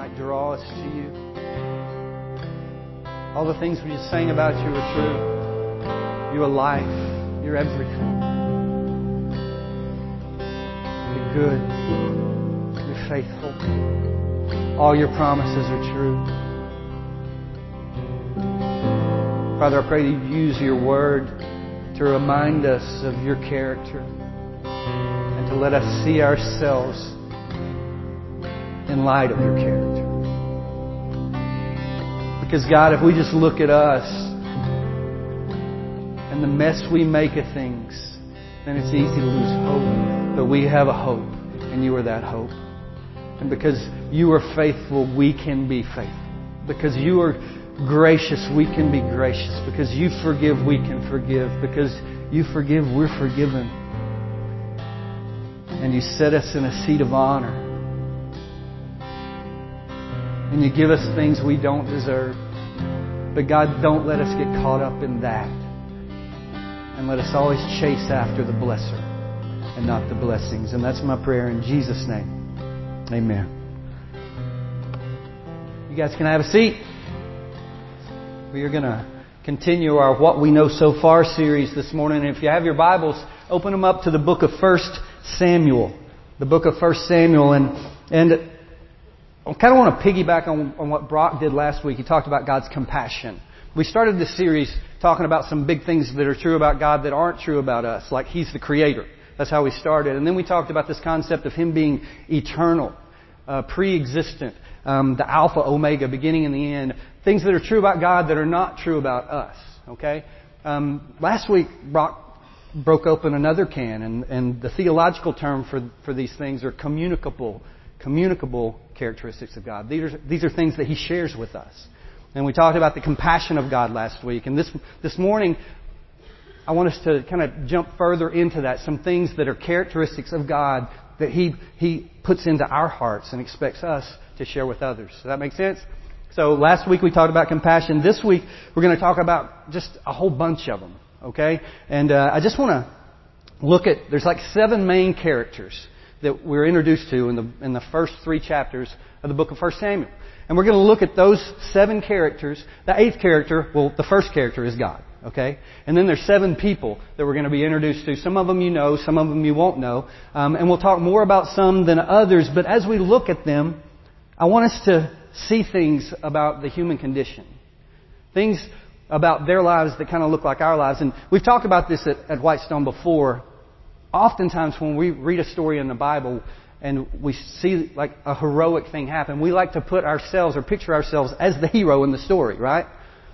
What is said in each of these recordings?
might draw us to you. All the things we just sang about you are true. You are life. You're everything. You're good. You're faithful. All your promises are true. Father, I pray that you use your word to remind us of your character and to let us see ourselves in light of your character. Because God, if we just look at us and the mess we make of things, then it's easy to lose hope. But we have a hope, and you are that hope. And because you are faithful, we can be faithful. Because you are gracious, we can be gracious. Because you forgive, we can forgive. Because you forgive, we're forgiven. And you set us in a seat of honor. And you give us things we don't deserve. But God, don't let us get caught up in that. And let us always chase after the blesser and not the blessings. And that's my prayer in Jesus' name. Amen. You guys can have a seat. We are going to continue our What We Know So Far series this morning. And if you have your Bibles, open them up to the book of 1 Samuel. The book of 1 Samuel. And I kind of want to piggyback on what Brock did last week. He talked about God's compassion. We started this series talking about some big things that are true about God that aren't true about us, like He's the Creator. That's how we started. And then we talked about this concept of Him being eternal, pre-existent, the Alpha, Omega, beginning and the end. Things that are true about God that are not true about us. Okay? Last week, Brock broke open another can, and the theological term for these things are communicable characteristics of God. These are things that He shares with us. And we talked about the compassion of God last week. And this morning, I want us to kind of jump further into that. Some things that are characteristics of God that He puts into our hearts and expects us to share with others. Does that make sense? So last week we talked about compassion. This week we're going to talk about just a whole bunch of them. Okay? And I just want to look at, there's like 7 main characters that we're introduced to in the first 3 chapters of the book of 1 Samuel. And we're going to look at those 7 characters. The 8th character, well, the first character is God. Okay? And then there's 7 people that we're going to be introduced to. Some of them you know, some of them you won't know. And we'll talk more about some than others. But as we look at them, I want us to see things about the human condition. Things about their lives that kind of look like our lives. And we've talked about this at Whitestone before. Oftentimes when we read a story in the Bible and we see like a heroic thing happen, we like to put ourselves or picture ourselves as the hero in the story, right?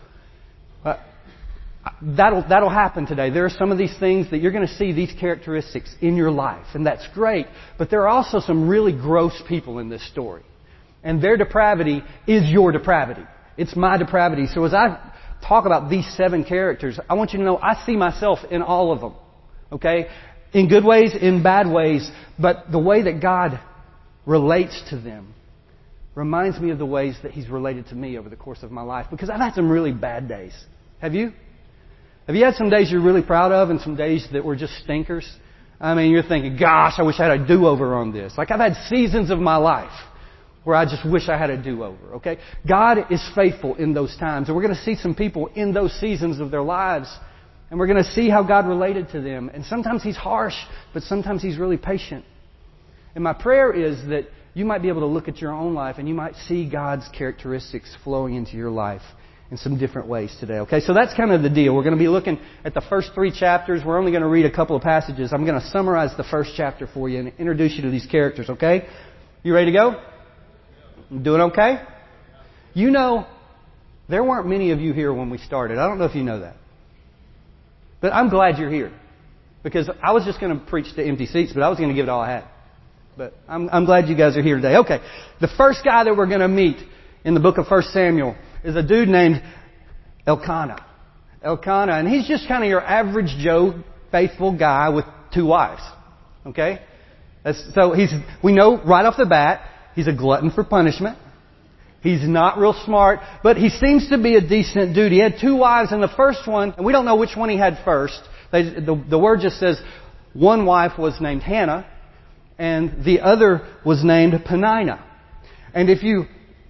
That'll happen today. There are some of these things that you're going to see these characteristics in your life, and that's great. But there are also some really gross people in this story. And their depravity is your depravity. It's my depravity. So as I talk about these 7 characters, I want you to know I see myself in all of them. Okay? In good ways, in bad ways. But the way that God relates to them reminds me of the ways that He's related to me over the course of my life. Because I've had some really bad days. Have you? Have you had some days you're really proud of and some days that were just stinkers? I mean, you're thinking, gosh, I wish I had a do-over on this. Like I've had seasons of my life where I just wish I had a do-over, okay? God is faithful in those times. And we're going to see some people in those seasons of their lives. And we're going to see how God related to them. And sometimes He's harsh, but sometimes He's really patient. And my prayer is that you might be able to look at your own life and you might see God's characteristics flowing into your life in some different ways today, okay? So that's kind of the deal. We're going to be looking at the first 3 chapters. We're only going to read a couple of passages. I'm going to summarize the first chapter for you and introduce you to these characters, okay? You ready to go? Doing okay? You know, there weren't many of you here when we started. I don't know if you know that. But I'm glad you're here. Because I was just going to preach to empty seats, but I was going to give it all I had. But I'm glad you guys are here today. Okay. The first guy that we're going to meet in the book of 1 Samuel is a dude named Elkanah. Elkanah. And he's just kind of your average Joe, faithful guy with 2 wives. Okay? We know right off the bat, he's a glutton for punishment. He's not real smart, but he seems to be a decent dude. He had 2 wives, and the first one, and we don't know which one he had first. The word just says one wife was named Hannah, and the other was named Peninnah. And if you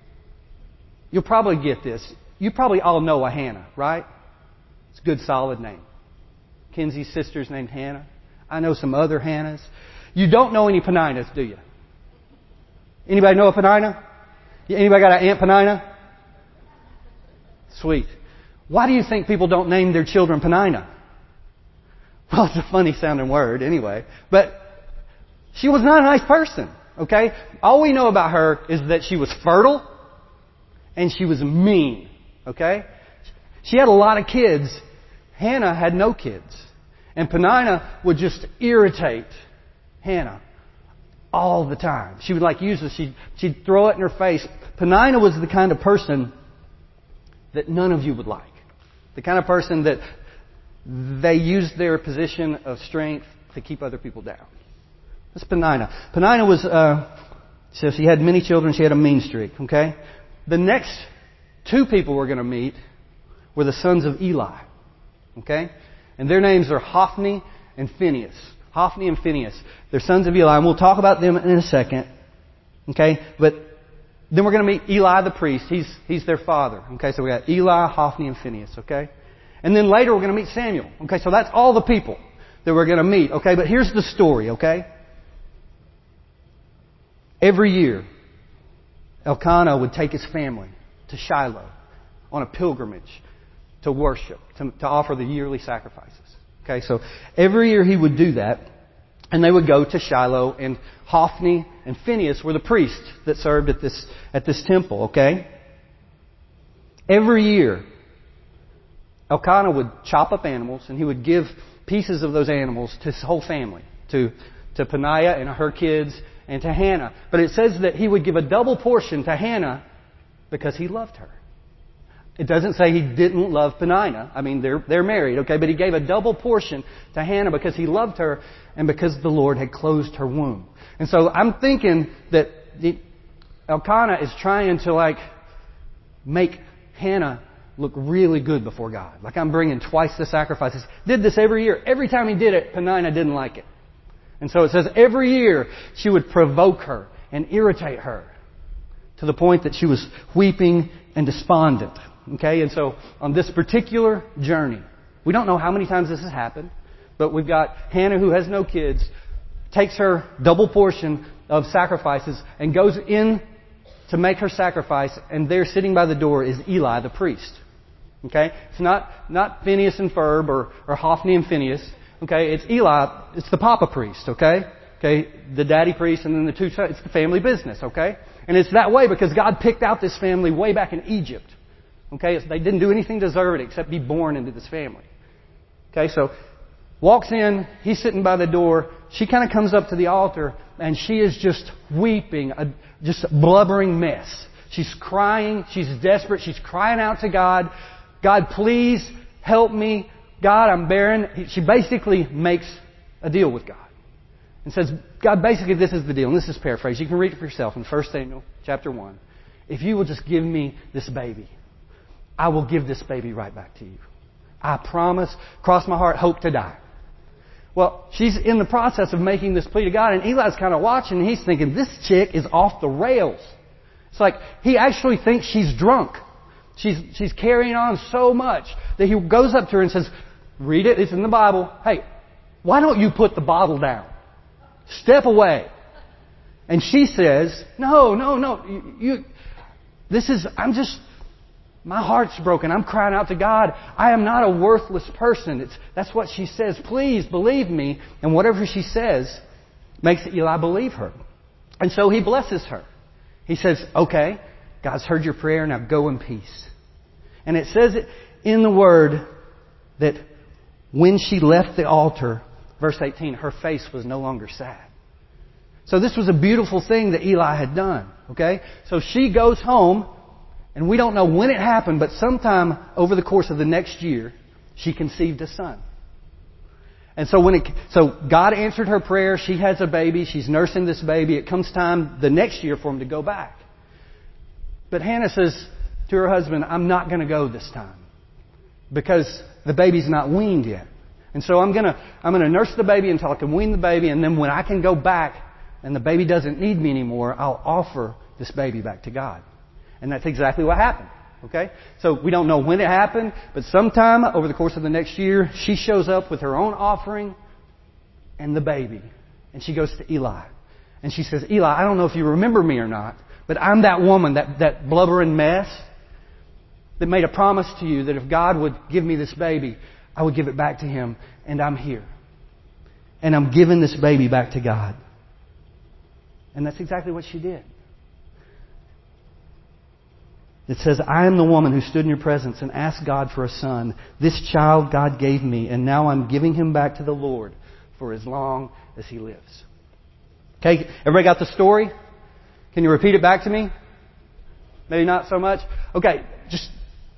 You'll probably get this. You probably all know a Hannah, right? It's a good, solid name. Kenzie's sister's named Hannah. I know some other Hannahs. You don't know any Peninnahs, do you? Anybody know a Peninnah? Anybody got an Aunt Peninnah? Sweet. Why do you think people don't name their children Peninnah? Well, it's a funny sounding word anyway. But she was not a nice person, okay? All we know about her is that she was fertile and she was mean, okay? She had a lot of kids. Hannah had no kids. And Peninnah would just irritate Hannah all the time. She would use this. She'd throw it in her face. Peninnah was the kind of person that none of you would like. The kind of person that they used their position of strength to keep other people down. That's Peninnah. Peninnah was, so she had many children. She had a mean streak, okay? The next two people we're going to meet were the sons of Eli, okay? And their names are Hophni and Phinehas. Hophni and Phinehas. They're sons of Eli, and we'll talk about them in a second. Okay? But then we're going to meet Eli the priest. He's their father. Okay? So we got Eli, Hophni, and Phinehas. Okay? And then later we're going to meet Samuel. Okay? So that's all the people that we're going to meet. Okay? But here's the story. Okay? Every year, Elkanah would take his family to Shiloh on a pilgrimage to worship, to offer the yearly sacrifices. Okay, so every year he would do that, and they would go to Shiloh, and Hophni and Phinehas were the priests that served at this temple. Okay, every year Elkanah would chop up animals, and he would give pieces of those animals to his whole family, to Peninnah and her kids, and to Hannah. But it says that he would give a double portion to Hannah because he loved her. It doesn't say he didn't love Peninnah. I mean, they're married, okay? But he gave a double portion to Hannah because he loved her and because the Lord had closed her womb. And so I'm thinking that Elkanah is trying to make Hannah look really good before God. Like, I'm bringing twice the sacrifices. Did this every year. Every time he did it, Peninnah didn't like it. And so it says every year she would provoke her and irritate her to the point that she was weeping and despondent. Okay, and so on this particular journey, we don't know how many times this has happened, but we've got Hannah, who has no kids, takes her double portion of sacrifices and goes in to make her sacrifice, and there sitting by the door is Eli the priest. Okay, it's not Phineas and Ferb or Hophni and Phinehas. Okay, it's Eli, it's the Papa priest. Okay, the daddy priest and then the two sons. It's the family business. Okay, and it's that way because God picked out this family way back in Egypt. Okay, they didn't do anything to deserve it except be born into this family. Okay, so walks in, he's sitting by the door. She kind of comes up to the altar and she is just weeping, just a blubbering mess. She's crying, she's desperate, she's crying out to God. God, please help me. God, I'm barren. She basically makes a deal with God and says, God, basically this is the deal. And this is paraphrased. You can read it for yourself in 1 Samuel chapter 1. If you will just give me this baby, I will give this baby right back to you. I promise, cross my heart, hope to die. Well, she's in the process of making this plea to God, and Eli's kind of watching, and he's thinking, this chick is off the rails. It's like he actually thinks she's drunk. She's carrying on so much that he goes up to her and says, read it, it's in the Bible. Hey, why don't you put the bottle down? Step away. And she says, no. My heart's broken. I'm crying out to God. I am not a worthless person. That's what she says. Please believe me. And whatever she says makes Eli believe her. And so he blesses her. He says, okay, God's heard your prayer. Now go in peace. And it says it in the Word that when she left the altar, verse 18, her face was no longer sad. So this was a beautiful thing that Eli had done. Okay? So she goes home. And we don't know when it happened, but sometime over the course of the next year, she conceived a son. And so God answered her prayer. She has a baby. She's nursing this baby. It comes time the next year for him to go back. But Hannah says to her husband, I'm not going to go this time because the baby's not weaned yet. And so I'm going to nurse the baby until I can wean the baby, and then when I can go back and the baby doesn't need me anymore, I'll offer this baby back to God. And that's exactly what happened. Okay? So we don't know when it happened, but sometime over the course of the next year, she shows up with her own offering and the baby. And she goes to Eli. And she says, Eli, I don't know if you remember me or not, but I'm that woman, that blubbering mess that made a promise to you that if God would give me this baby, I would give it back to Him. And I'm here. And I'm giving this baby back to God. And that's exactly what she did. It says, I am the woman who stood in your presence and asked God for a son. This child God gave me, and now I'm giving him back to the Lord for as long as he lives. Okay, everybody got the story? Can you repeat it back to me? Maybe not so much? Okay, just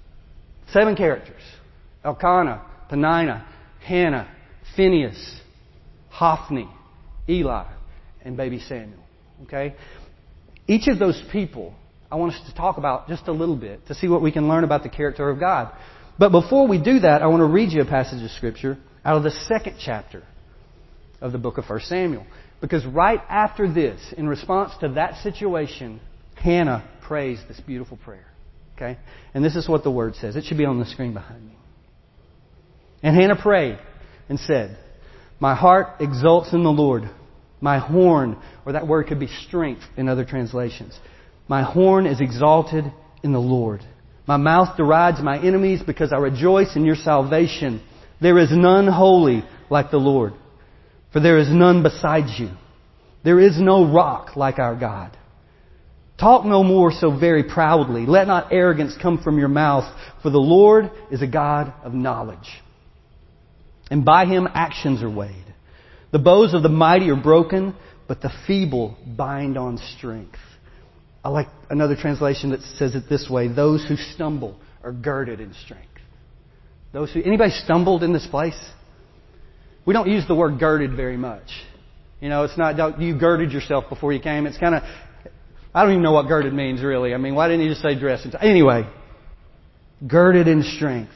7 characters. Elkanah, Peninnah, Hannah, Phinehas, Hophni, Eli, and baby Samuel. Okay? Each of those people I want us to talk about just a little bit to see what we can learn about the character of God. But before we do that, I want to read you a passage of Scripture out of the 2nd chapter of the book of 1 Samuel. Because right after this, in response to that situation, Hannah prays this beautiful prayer. Okay? And this is what the Word says. It should be on the screen behind me. And Hannah prayed and said, my heart exults in the Lord. My horn, or that word could be strength in other translations. My horn is exalted in the Lord. My mouth derides my enemies because I rejoice in your salvation. There is none holy like the Lord, for there is none besides you. There is no rock like our God. Talk no more so very proudly. Let not arrogance come from your mouth, for the Lord is a God of knowledge. And by Him actions are weighed. The bows of the mighty are broken, but the feeble bind on strength. I like another translation that says it this way. Those who stumble are girded in strength. Anybody stumbled in this place? We don't use the word girded very much. You know, it's not, you girded yourself before you came. It's kind of, I don't even know what girded means really. I mean, why didn't you just say dressed? Anyway, girded in strength.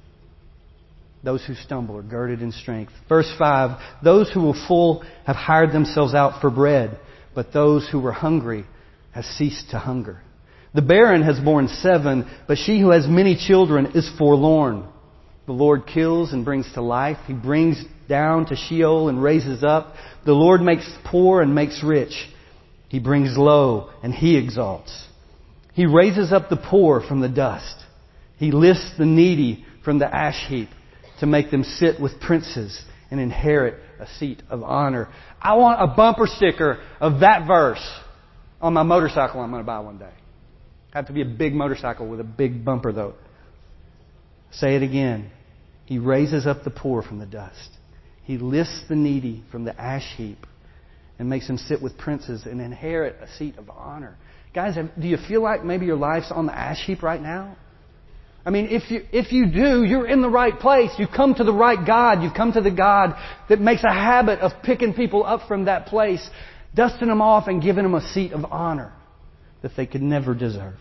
Those who stumble are girded in strength. Verse 5, those who were full have hired themselves out for bread, but those who were hungry has ceased to hunger. The barren has borne 7, but she who has many children is forlorn. The Lord kills and brings to life. He brings down to Sheol and raises up. The Lord makes poor and makes rich. He brings low and He exalts. He raises up the poor from the dust. He lifts the needy from the ash heap to make them sit with princes and inherit a seat of honor. I want a bumper sticker of that verse on my motorcycle I'm going to buy one day. Have to be a big motorcycle with a big bumper though. Say it again. He raises up the poor from the dust. He lifts the needy from the ash heap and makes them sit with princes and inherit a seat of honor. Guys, do you feel like maybe your life's on the ash heap right now? I mean, if you do, you're in the right place. You've come to the right God. You've come to the God that makes a habit of picking people up from that place, dusting them off and giving them a seat of honor that they could never deserve.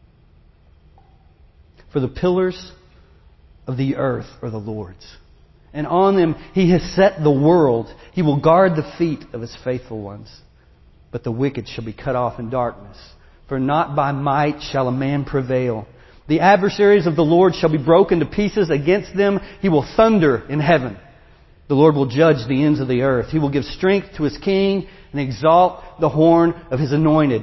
For the pillars of the earth are the Lord's, and on them He has set the world. He will guard the feet of His faithful ones. But the wicked shall be cut off in darkness, for not by might shall a man prevail. The adversaries of the Lord shall be broken to pieces. Against them He will thunder in heaven. The Lord will judge the ends of the earth. He will give strength to His king and exalt the horn of His anointed.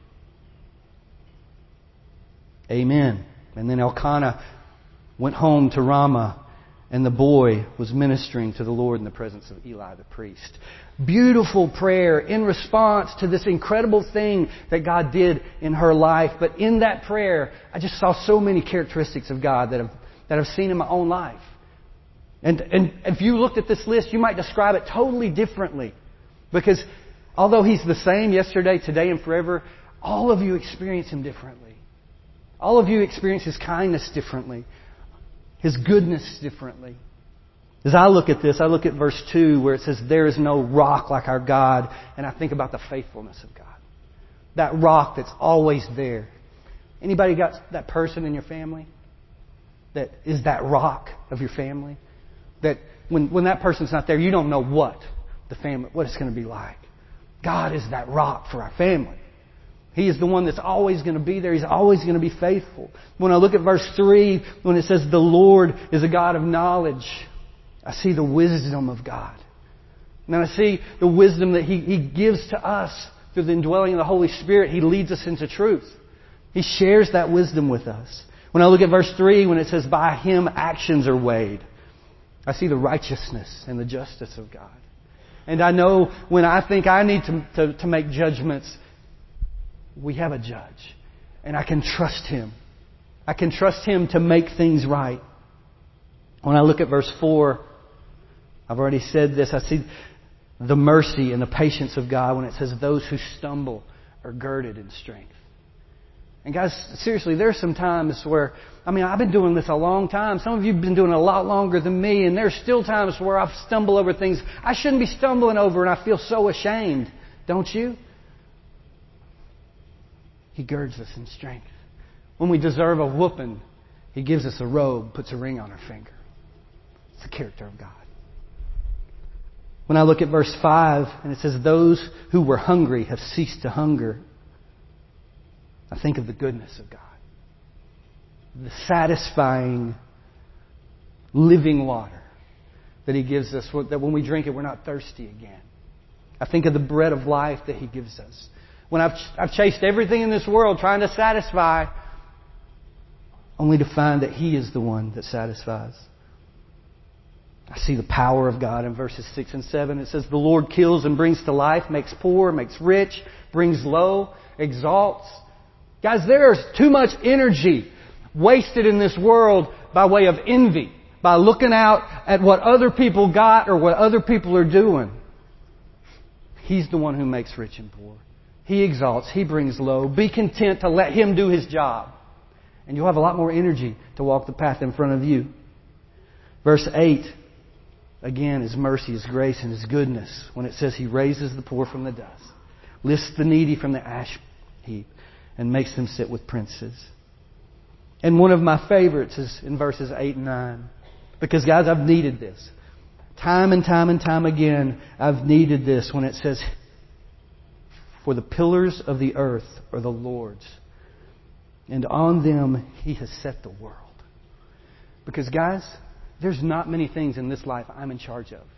Amen. And then Elkanah went home to Ramah, and the boy was ministering to the Lord in the presence of Eli the priest. Beautiful prayer in response to this incredible thing that God did in her life. But in that prayer, I just saw so many characteristics of God that I've seen in my own life. And if you looked at this list, you might describe it totally differently. Because although He's the same yesterday, today, and forever, all of you experience Him differently. All of you experience His kindness differently. His goodness differently. As I look at this, I look at verse 2 where it says, there is no rock like our God. And I think about the faithfulness of God. That rock that's always there. Anybody got that person in your family that is that rock of your family? That when that person's not there, you don't know what it's going to be like. God is that rock for our family. He is the one that's always going to be there. He's always going to be faithful. When I look at verse 3, when it says the Lord is a God of knowledge, I see the wisdom of God. And I see the wisdom that He gives to us through the indwelling of the Holy Spirit. He leads us into truth. He shares that wisdom with us. When I look at verse 3, when it says, by Him actions are weighed, I see the righteousness and the justice of God. And I know when I think I need to make judgments, we have a judge. And I can trust Him. I can trust Him to make things right. When I look at verse 4, I've already said this, I see the mercy and the patience of God when it says those who stumble are girded in strength. And guys, seriously, there's some times where, I've been doing this a long time. Some of you have been doing it a lot longer than me, and there's still times where I stumble over things I shouldn't be stumbling over, and I feel so ashamed. Don't you? He girds us in strength. When we deserve a whooping, He gives us a robe, puts a ring on our finger. It's the character of God. When I look at verse 5, and it says, those who were hungry have ceased to hunger, I think of the goodness of God. The satisfying, living water that He gives us, that when we drink it, we're not thirsty again. I think of the bread of life that He gives us. When I've chased everything in this world trying to satisfy, only to find that He is the one that satisfies. I see the power of God in verses 6 and 7. It says, the Lord kills and brings to life, makes poor, makes rich, brings low, exalts. Guys, there's too much energy wasted in this world by way of envy, by looking out at what other people got or what other people are doing. He's the one who makes rich and poor. He exalts. He brings low. Be content to let Him do His job. And you'll have a lot more energy to walk the path in front of you. Verse 8, again, His mercy, His grace, and His goodness when it says He raises the poor from the dust, lifts the needy from the ash heap, and makes them sit with princes. And one of my favorites is in verses 8 and 9. Because guys, I've needed this. Time and time and time again, I've needed this when it says, for the pillars of the earth are the Lord's, and on them He has set the world. Because guys, there's not many things in this life I'm in charge of.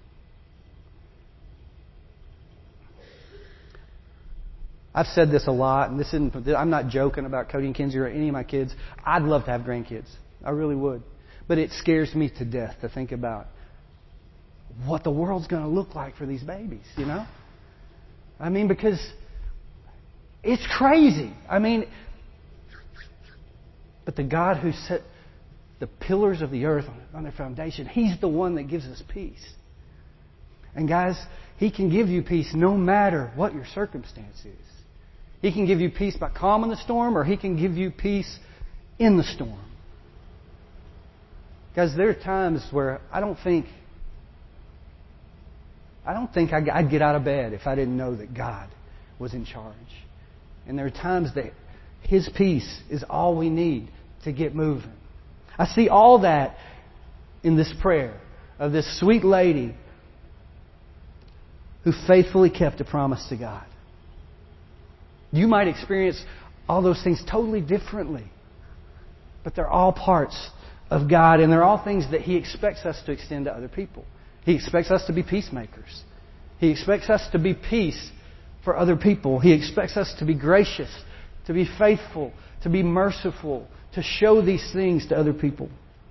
I've said this a lot, and I'm not joking about Cody and Kenzie or any of my kids. I'd love to have grandkids. I really would. But it scares me to death to think about what the world's going to look like for these babies, you know? Because it's crazy. But the God who set the pillars of the earth on their foundation, He's the one that gives us peace. And guys, He can give you peace no matter what your circumstance is. He can give you peace by calming the storm, or He can give you peace in the storm. Guys, there are times where I don't think I'd get out of bed if I didn't know that God was in charge. And there are times that His peace is all we need to get moving. I see all that in this prayer of this sweet lady who faithfully kept a promise to God. You might experience all those things totally differently, but they're all parts of God, and they're all things that He expects us to extend to other people. He expects us to be peacemakers. He expects us to be peace for other people. He expects us to be gracious, to be faithful, to be merciful, to show these things to other people.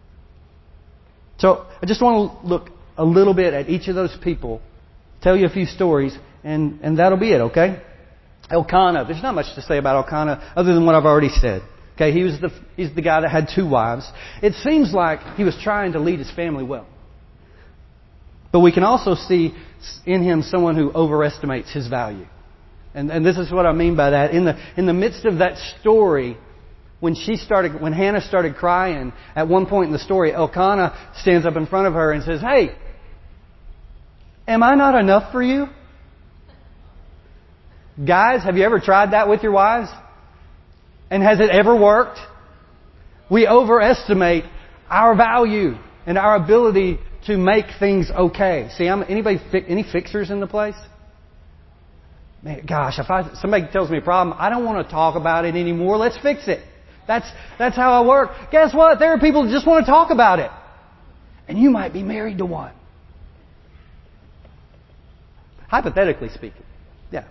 So I just want to look a little bit at each of those people, tell you a few stories, and that'll be it, okay? Elkanah. There's not much to say about Elkanah other than what I've already said. Okay, he's the guy that had 2 wives. It seems like he was trying to lead his family well. But we can also see in him someone who overestimates his value. And this is what I mean by that. In the midst of that story, when Hannah started crying, at one point in the story, Elkanah stands up in front of her and says, "Hey, am I not enough for you?" Guys, have you ever tried that with your wives? And has it ever worked? We overestimate our value and our ability to make things okay. See, any fixers in the place? Man, gosh, if somebody tells me a problem, I don't want to talk about it anymore. Let's fix it. That's how I work. Guess what? There are people who just want to talk about it. And you might be married to one. Hypothetically speaking. Yeah.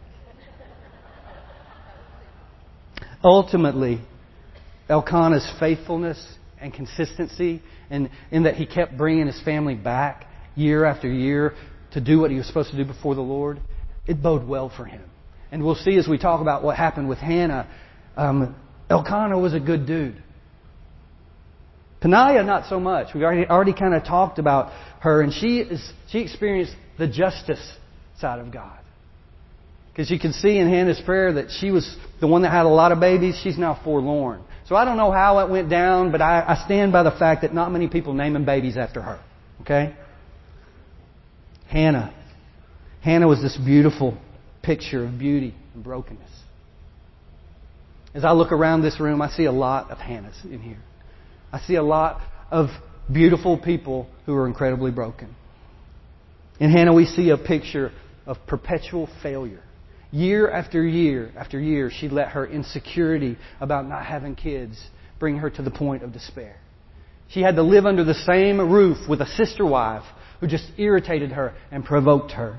Ultimately, Elkanah's faithfulness and consistency, and in that he kept bringing his family back year after year to do what he was supposed to do before the Lord, it boded well for him. And we'll see as we talk about what happened with Hannah, Elkanah was a good dude. Peninnah, not so much. We've already kind of talked about her, and she experienced the justice side of God. Because you can see in Hannah's prayer that she was the one that had a lot of babies. She's now forlorn. So I don't know how it went down, but I stand by the fact that not many people naming babies after her. Okay? Hannah. Hannah was this beautiful picture of beauty and brokenness. As I look around this room, I see a lot of Hannahs in here. I see a lot of beautiful people who are incredibly broken. In Hannah, we see a picture of perpetual failure. Year after year after year, she let her insecurity about not having kids bring her to the point of despair. She had to live under the same roof with a sister wife who just irritated her and provoked her.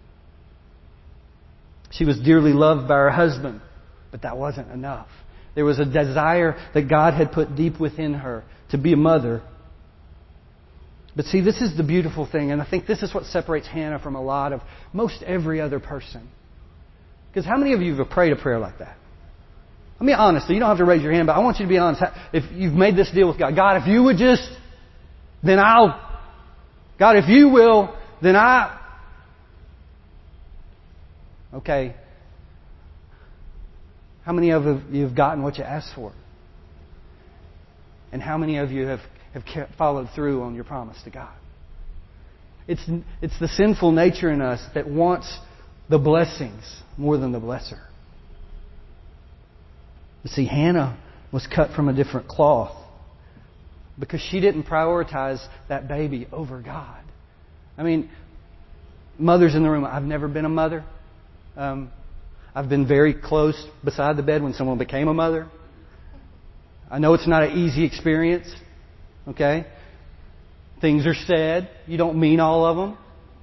She was dearly loved by her husband, but that wasn't enough. There was a desire that God had put deep within her to be a mother. But see, this is the beautiful thing, and I think this is what separates Hannah from most every other person. Because how many of you have prayed a prayer like that? I mean, honestly, you don't have to raise your hand, but I want you to be honest. If you've made this deal with God, God, if you would just, then I'll. God, if you will, then I. Okay. How many of you have gotten what you asked for? And how many of you have followed through on your promise to God? It's the sinful nature in us that wants the blessings more than the blesser. You see, Hannah was cut from a different cloth because she didn't prioritize that baby over God. I mean, mothers in the room, I've never been a mother. I've been very close beside the bed when someone became a mother. I know it's not an easy experience. Okay? Things are said. You don't mean all of them.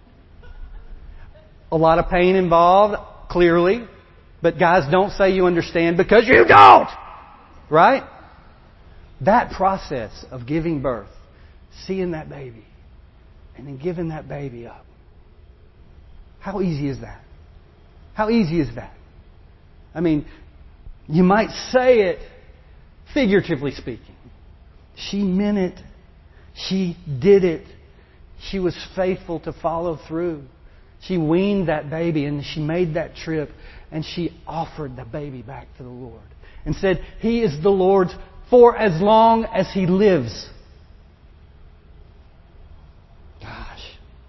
A lot of pain involved, clearly. But guys, don't say you understand because you don't! Right? That process of giving birth, seeing that baby, and then giving that baby up. How easy is that? How easy is that? I mean, you might say it figuratively speaking. She meant it. She did it. She was faithful to follow through. She weaned that baby and she made that trip and she offered the baby back to the Lord and said, He is the Lord's for as long as He lives. Gosh.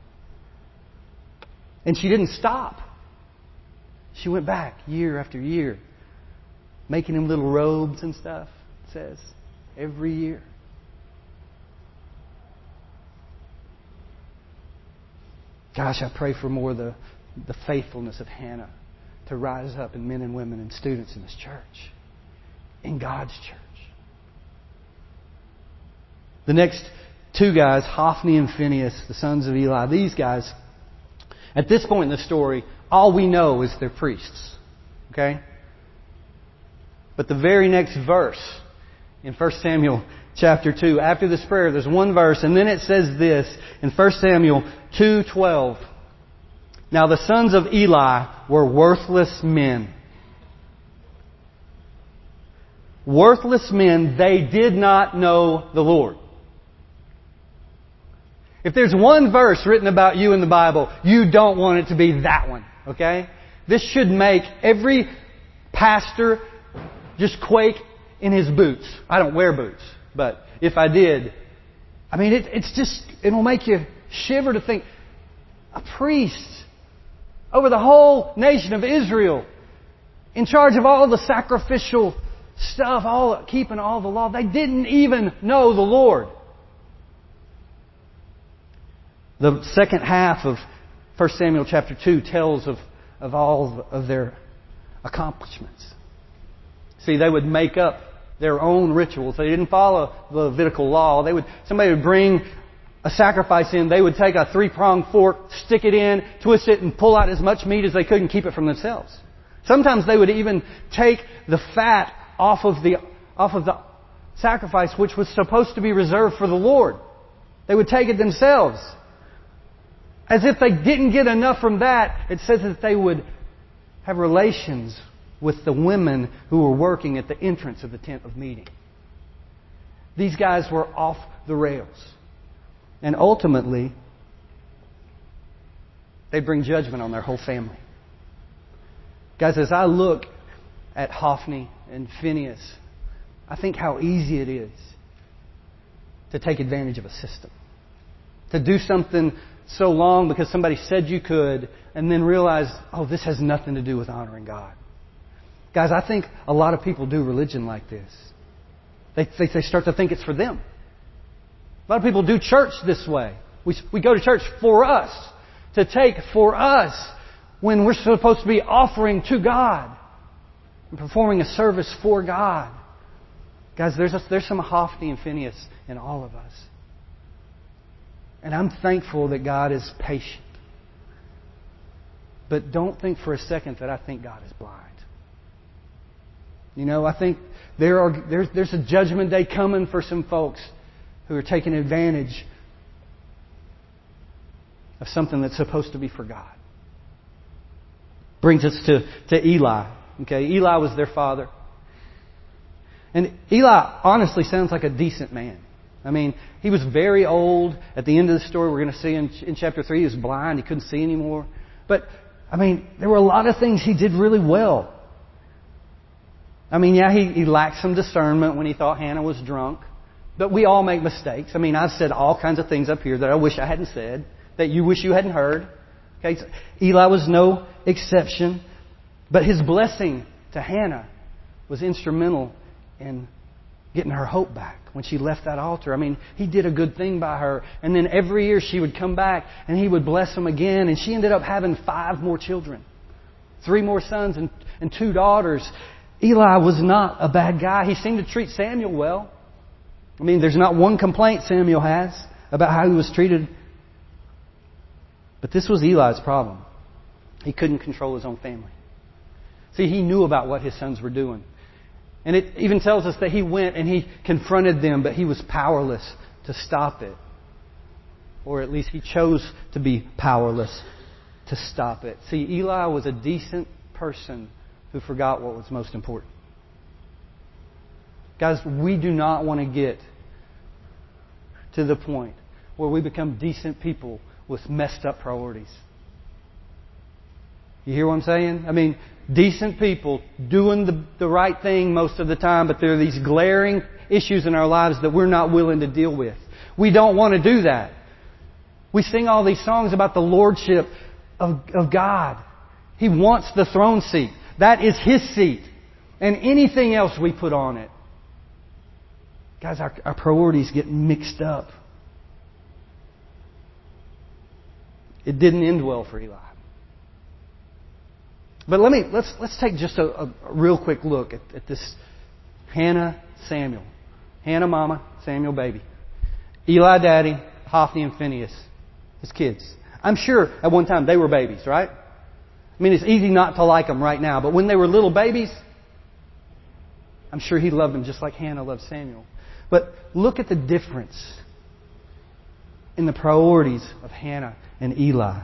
And she didn't stop. She went back year after year, making him little robes and stuff, it says, every year. Gosh, I pray for more the faithfulness of Hannah to rise up in men and women and students in this church, in God's church. The next two guys, Hophni and Phinehas, the sons of Eli, these guys, at this point in the story, all we know is they're priests. Okay? But the very next verse, in 1 Samuel chapter 2, after this prayer, there's one verse, and then it says this, in 1 Samuel 2:12. Now the sons of Eli were worthless men. Worthless men, they did not know the Lord. If there's one verse written about you in the Bible, you don't want it to be that one. Okay? This should make every pastor just quake in his boots. I don't wear boots, but if I did, I mean, it'll make you shiver to think, a priest over the whole nation of Israel, in charge of all the sacrificial stuff, keeping all the law. They didn't even know the Lord. The second half of 1 Samuel chapter 2 tells of of all of their accomplishments. See, they would make up their own rituals. They didn't follow the Levitical law. Somebody would bring a sacrifice in. They would take a 3-pronged fork, stick it in, twist it, and pull out as much meat as they could and keep it from themselves. Sometimes they would even take the fat off of the sacrifice, which was supposed to be reserved for the Lord. They would take it themselves. As if they didn't get enough from that, it says that they would have relations with the women who were working at the entrance of the tent of meeting. These guys were off the rails. And ultimately, they bring judgment on their whole family. Guys, as I look at Hophni and Phinehas, I think how easy it is to take advantage of a system. To do something so long because somebody said you could, and then realize, oh, this has nothing to do with honoring God. Guys, I think a lot of people do religion like this. They start to think it's for them. A lot of people do church this way. We go to church for us, to take for us, when we're supposed to be offering to God and performing a service for God. Guys, there's some Hophni and Phinehas in all of us. And I'm thankful that God is patient. But don't think for a second that I think God is blind. You know, I think there's a judgment day coming for some folks who are taking advantage of something that's supposed to be for God. Brings us to Eli. Okay, Eli was their father. And Eli honestly sounds like a decent man. I mean, he was very old. At the end of the story, we're going to see in chapter 3, he was blind. He couldn't see anymore. But, I mean, there were a lot of things he did really well. I mean, yeah, he lacked some discernment when he thought Hannah was drunk. But we all make mistakes. I mean, I've said all kinds of things up here that I wish I hadn't said, that you wish you hadn't heard. Okay, so Eli was no exception. But his blessing to Hannah was instrumental in getting her hope back when she left that altar. I mean, he did a good thing by her. And then every year she would come back and he would bless them again. And she ended up having 5 more children. 3 more sons and 2 daughters. Eli was not a bad guy. He seemed to treat Samuel well. I mean, there's not one complaint Samuel has about how he was treated. But this was Eli's problem. He couldn't control his own family. See, he knew about what his sons were doing. And it even tells us that he went and he confronted them, but he was powerless to stop it. Or at least he chose to be powerless to stop it. See, Eli was a decent person who forgot what was most important. Guys, we do not want to get to the point where we become decent people with messed up priorities. You hear what I'm saying? I mean, decent people doing the right thing most of the time, but there are these glaring issues in our lives that we're not willing to deal with. We don't want to do that. We sing all these songs about the lordship of God. He wants the throne seat. That is His seat. And anything else we put on it. Guys, our priorities get mixed up. It didn't end well for Eli. But let's take just a real quick look at this Hannah, Samuel. Hannah mama, Samuel baby. Eli daddy, Hophni and Phinehas, his kids. I'm sure at one time they were babies, right? I mean, it's easy not to like them right now, but when they were little babies, I'm sure he loved them just like Hannah loved Samuel. But look at the difference in the priorities of Hannah and Eli.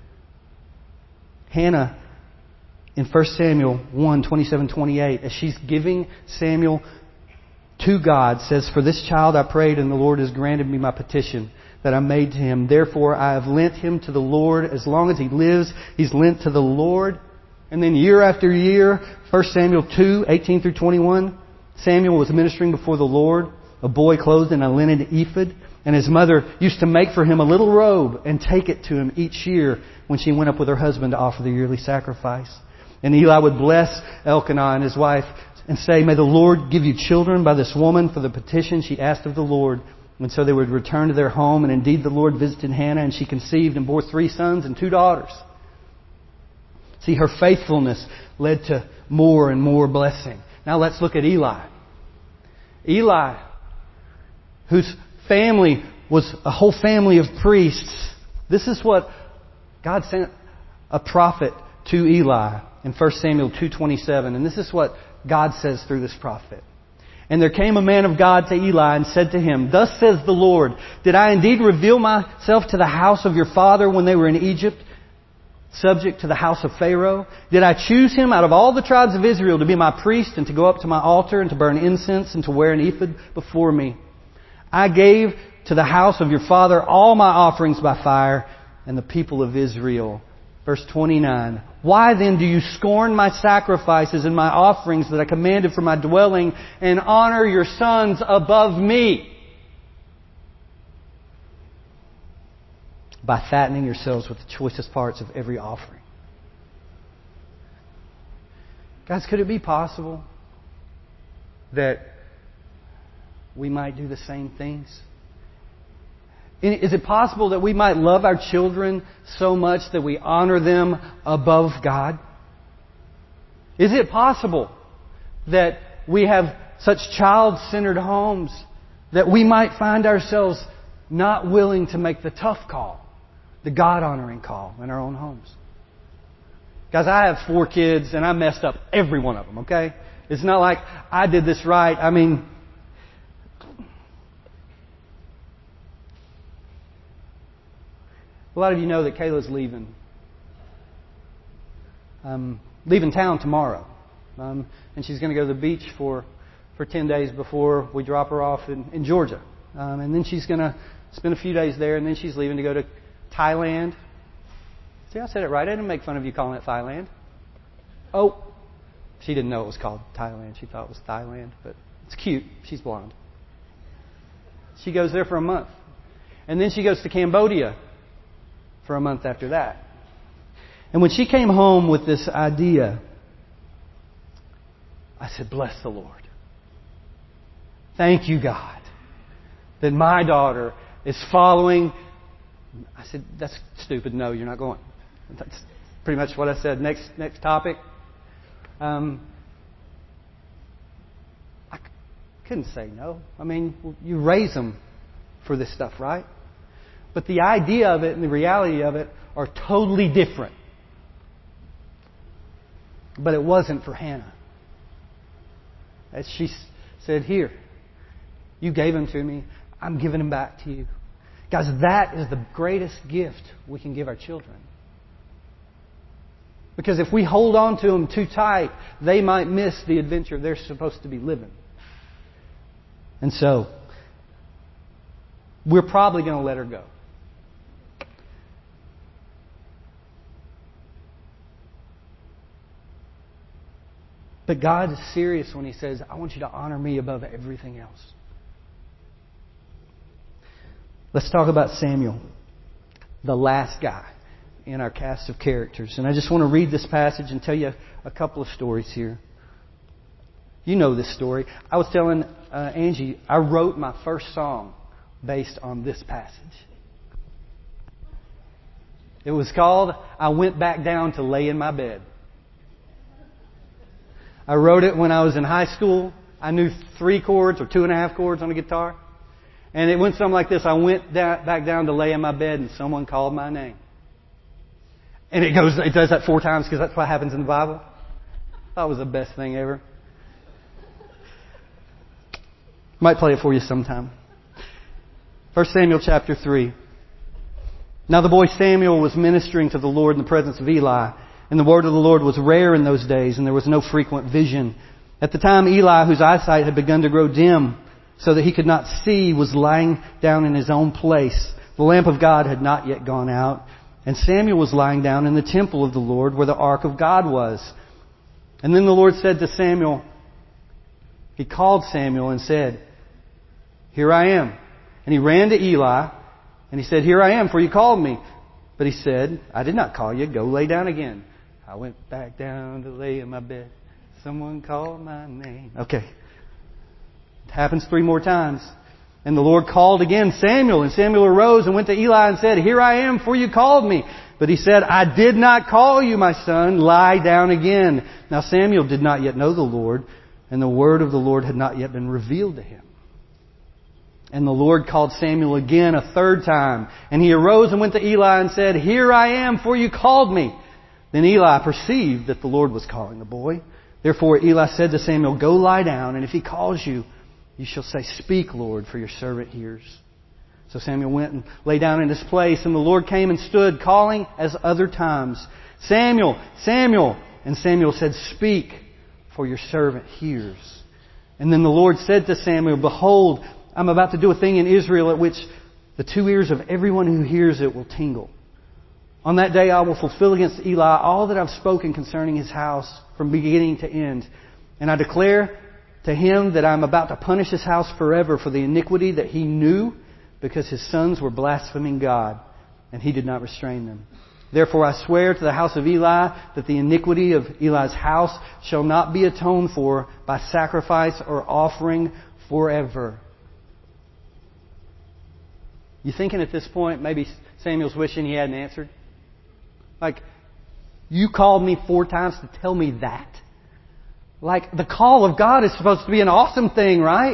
Hannah, in 1 Samuel 1, 27-28, as she's giving Samuel to God, says, "For this child I prayed, and the Lord has granted me my petition that I made to Him. Therefore I have lent him to the Lord. As long as he lives, he's lent to the Lord." And then year after year, 1 Samuel 2, 18-21, Samuel was ministering before the Lord, a boy clothed in a linen ephod. And his mother used to make for him a little robe and take it to him each year when she went up with her husband to offer the yearly sacrifice. And Eli would bless Elkanah and his wife and say, "May the Lord give you children by this woman for the petition she asked of the Lord." And so they would return to their home. And indeed the Lord visited Hannah, and she conceived and bore 3 sons and 2 daughters. See, her faithfulness led to more and more blessing. Now let's look at Eli. Eli, whose family was a whole family of priests. This is what God sent a prophet to Eli in 1 Samuel 2:27. And this is what God says through this prophet. And there came a man of God to Eli and said to him, Thus says the Lord, Did I indeed reveal myself to the house of your father when they were in Egypt, subject to the house of Pharaoh? Did I choose him out of all the tribes of Israel to be my priest and to go up to my altar and to burn incense and to wear an ephod before me? I gave to the house of your father all my offerings by fire and the people of Israel. Verse 29. Why then do you scorn my sacrifices and my offerings that I commanded for my dwelling and honor your sons above me? By fattening yourselves with the choicest parts of every offering. Guys, could it be possible that we might do the same things? Is it possible that we might love our children so much that we honor them above God? Is it possible that we have such child-centered homes that we might find ourselves not willing to make the tough call, the God-honoring call in our own homes? Guys, I have 4 kids and I messed up every one of them, okay? It's not like I did this right. I mean, a lot of you know that Kayla's leaving town tomorrow. And she's going to go to the beach for 10 days before we drop her off in Georgia. And then she's going to spend a few days there, and then she's leaving to go to Thailand. See, I said it right. I didn't make fun of you calling it Thailand. Oh, she didn't know it was called Thailand. She thought it was Thailand, but it's cute. She's blonde. She goes there for a month. And then she goes to Cambodia for a month after that. And when she came home with this idea, I said, Bless the Lord. Thank you, God, that my daughter is following. I said, that's stupid. No, you're not going. That's pretty much what I said. Next topic. I couldn't say no. I mean, you raise them for this stuff, right? But the idea of it and the reality of it are totally different. But it wasn't for Hannah. As she said, Here, you gave him to me. I'm giving him back to you. Guys, that is the greatest gift we can give our children. Because if we hold on to them too tight, they might miss the adventure they're supposed to be living. And so, we're probably going to let her go. But God is serious when He says, I want you to honor me above everything else. Let's talk about Samuel, the last guy in our cast of characters. And I just want to read this passage and tell you a couple of stories here. You know this story. I was telling Angie, I wrote my first song based on this passage. It was called, I Went Back Down to Lay in My Bed. I wrote it when I was in high school. I knew 3 chords or 2.5 chords on a guitar. And it went something like this. I went back down to lay in my bed and someone called my name. And it does that 4 times because that's what happens in the Bible. I thought it was the best thing ever. Might play it for you sometime. 1 Samuel chapter 3. Now the boy Samuel was ministering to the Lord in the presence of Eli. And the word of the Lord was rare in those days, and there was no frequent vision. At the time, Eli, whose eyesight had begun to grow dim, so that he could not see, was lying down in his own place. The lamp of God had not yet gone out, and Samuel was lying down in the temple of the Lord, where the ark of God was. And then the Lord said to Samuel, He called Samuel and said, Here I am. And he ran to Eli, and he said, Here I am, for you called me. But he said, I did not call you. Go lay down again. I went back down to lay in my bed. Someone called my name. Okay. It happens 3 more times. And the Lord called again Samuel, and Samuel arose and went to Eli and said, "Here I am, for you called me." But he said, "I did not call you, my son. Lie down again." Now Samuel did not yet know the Lord, and the word of the Lord had not yet been revealed to him. And the Lord called Samuel again a third time. And he arose and went to Eli and said, "Here I am, for you called me." Then Eli perceived that the Lord was calling the boy. Therefore Eli said to Samuel, "Go lie down, and if he calls you, you shall say, 'Speak, Lord, for your servant hears.'" So Samuel went and lay down in his place, and the Lord came and stood, calling as other times, "Samuel, Samuel." And Samuel said, "Speak, for your servant hears." And then the Lord said to Samuel, "Behold, I'm about to do a thing in Israel at which the two ears of everyone who hears it will tingle. On that day I will fulfill against Eli all that I've spoken concerning his house from beginning to end. And I declare to him that I'm about to punish his house forever for the iniquity that he knew, because his sons were blaspheming God, and he did not restrain them. Therefore I swear to the house of Eli that the iniquity of Eli's house shall not be atoned for by sacrifice or offering forever." You thinking at this point maybe Samuel's wishing he hadn't answered? Like, you called me 4 times to tell me that? Like, the call of God is supposed to be an awesome thing, right?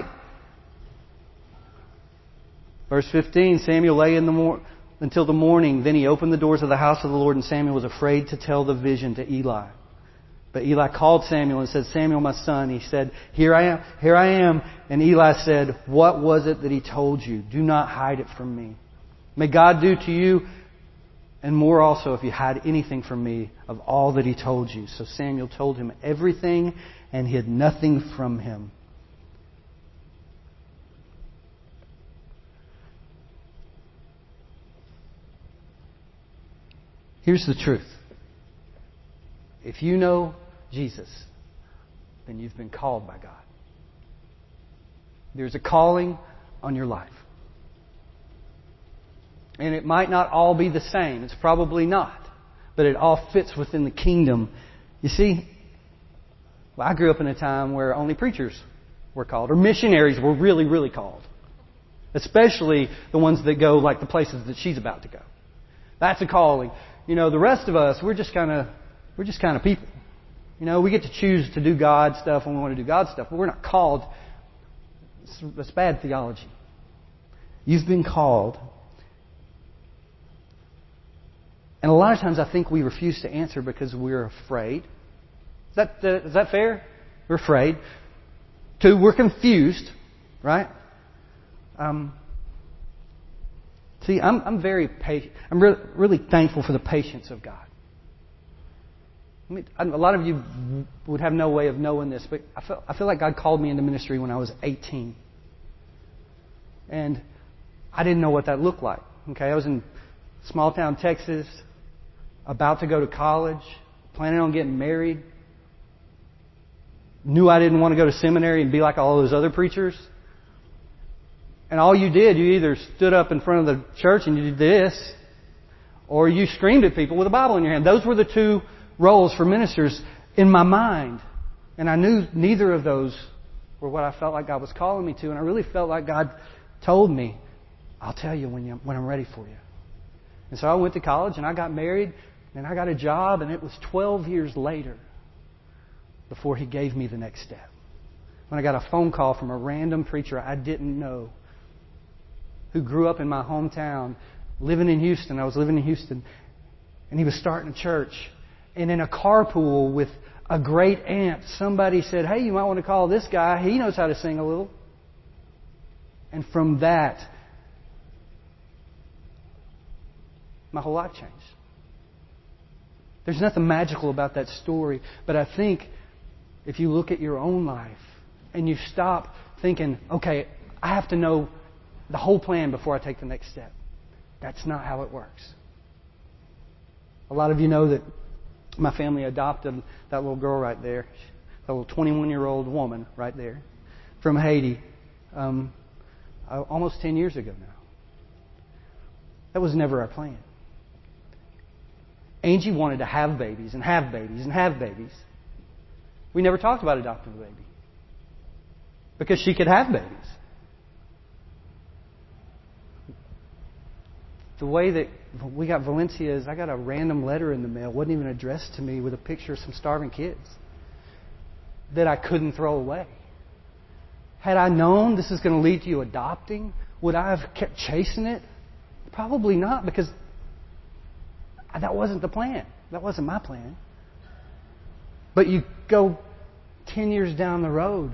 Verse 15, Samuel lay until the morning. Then he opened the doors of the house of the Lord, and Samuel was afraid to tell the vision to Eli. But Eli called Samuel and said, "Samuel, my son." He said, Here I am, here I am." And Eli said, "What was it that he told you? Do not hide it from me. May God do to you and more also if you hide anything from me of all that he told you." So Samuel told him everything and hid nothing from him. Here's the truth. If you know Jesus, then you've been called by God. There's a calling on your life. And it might not all be the same. It's probably not. But it all fits within the kingdom. You see, I grew up in a time where only preachers were called, or missionaries were really, really called. Especially the ones that go like the places that she's about to go. That's a calling. You know, the rest of us, we're just kind of people. You know, we get to choose to do God stuff when we want to do God stuff, but we're not called. That's bad theology. You've been called. And a lot of times I think we refuse to answer because we're afraid. Is that fair? We're afraid. 2, we're confused, right? See, I'm very patient. I'm really thankful for the patience of God. I mean, a lot of you would have no way of knowing this, but I feel like God called me into ministry when I was 18. And I didn't know what that looked like. Okay, I was in small town Texas, about to go to college, planning on getting married. Knew I didn't want to go to seminary and be like all those other preachers. And all you did, you either stood up in front of the church and you did this, or you screamed at people with a Bible in your hand. Those were the 2 roles for ministers in my mind. And I knew neither of those were what I felt like God was calling me to. And I really felt like God told me, "I'll tell you when I'm ready for you." And so I went to college and I got married and I got a job, and it was 12 years later before He gave me the next step. When I got a phone call from a random preacher I didn't know, who grew up in my hometown, living in Houston. I was living in Houston. And he was starting a church. And in a carpool with a great aunt, somebody said, "Hey, you might want to call this guy. He knows how to sing a little." And from that, my whole life changed. There's nothing magical about that story. But I think if you look at your own life and you stop thinking, "Okay, I have to know the whole plan before I take the next step." That's not how it works. A lot of you know that my family adopted that little girl right there, that little 21-year-old woman right there from Haiti, almost 10 years ago now. That was never our plan. Angie wanted to have babies and have babies and have babies. We never talked about adopting a baby because she could have babies. The way that we got Valencia is I got a random letter in the mail, wasn't even addressed to me, with a picture of some starving kids that I couldn't throw away. Had I known this is going to lead to you adopting, would I have kept chasing it? Probably not, because that wasn't the plan. That wasn't my plan. But you go 10 years down the road,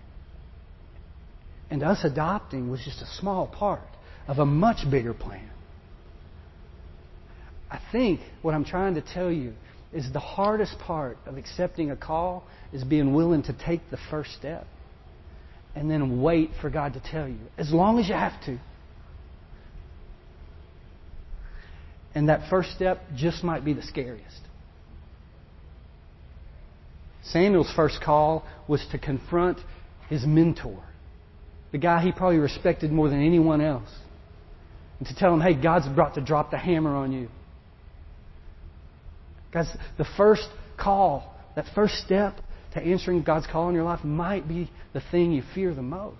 and us adopting was just a small part of a much bigger plan. I think what I'm trying to tell you is the hardest part of accepting a call is being willing to take the first step and then wait for God to tell you, as long as you have to. And that first step just might be the scariest. Samuel's first call was to confront his mentor, the guy he probably respected more than anyone else, and to tell him, hey, God's about to drop the hammer on you. Guys, the first call, that first step to answering God's call in your life might be the thing you fear the most.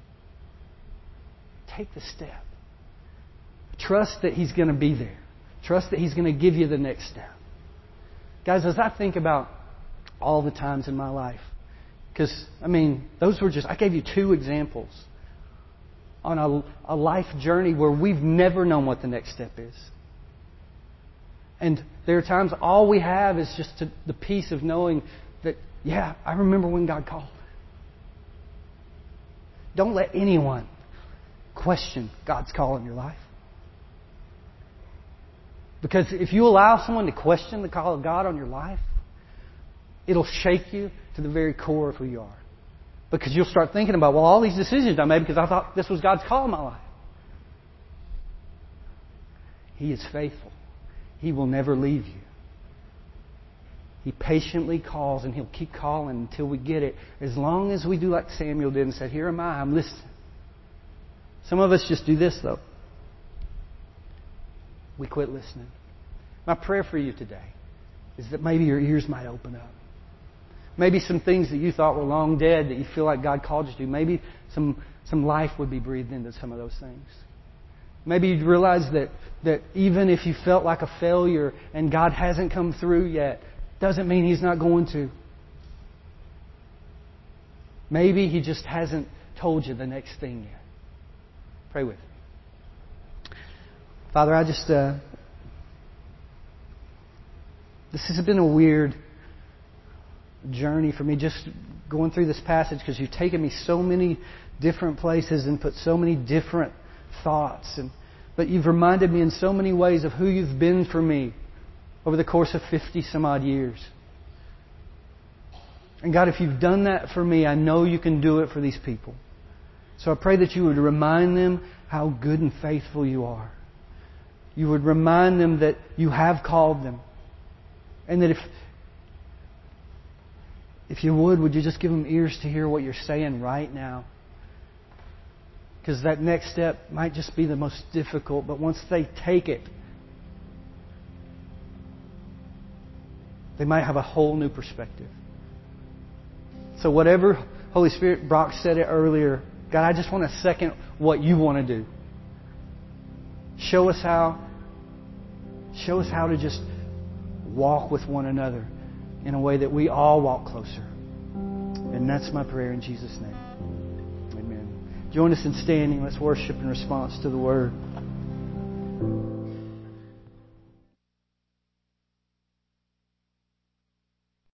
Take the step. Trust that He's going to be there. Trust that He's going to give you the next step. Guys, as I think about all the times in my life, because, those were just, I gave you 2 examples on a life journey where we've never known what the next step is. And there are times all we have is just the peace of knowing that, yeah, I remember when God called. Don't let anyone question God's call in your life. Because if you allow someone to question the call of God on your life, it'll shake you to the very core of who you are. Because you'll start thinking about, well, all these decisions I made because I thought this was God's call in my life. He is faithful. He will never leave you. He patiently calls, and He'll keep calling until we get it. As long as we do like Samuel did and said, here am I, I'm listening. Some of us just do this, though. We quit listening. My prayer for you today is that maybe your ears might open up. Maybe some things that you thought were long dead that you feel like God called you to, maybe some life would be breathed into some of those things. Maybe you'd realize that even if you felt like a failure and God hasn't come through yet, doesn't mean He's not going to. Maybe He just hasn't told you the next thing yet. Pray with me. Father, this has been a weird journey for me, just going through this passage, because you've taken me so many different places and put so many different thoughts. But you've reminded me in so many ways of who you've been for me over the course of 50 some odd years. And God, if you've done that for me, I know you can do it for these people. So I pray that you would remind them how good and faithful you are. You would remind them that you have called them. And that if you would you just give them ears to hear what you're saying right now? Because that next step might just be the most difficult, but once they take it, they might have a whole new perspective. So whatever, Holy Spirit, Brock said it earlier, God, I just want to second what you want to do. Show us how to just walk with one another in a way that we all walk closer. And that's my prayer in Jesus' name. Amen. Join us in standing. Let's worship in response to the Word.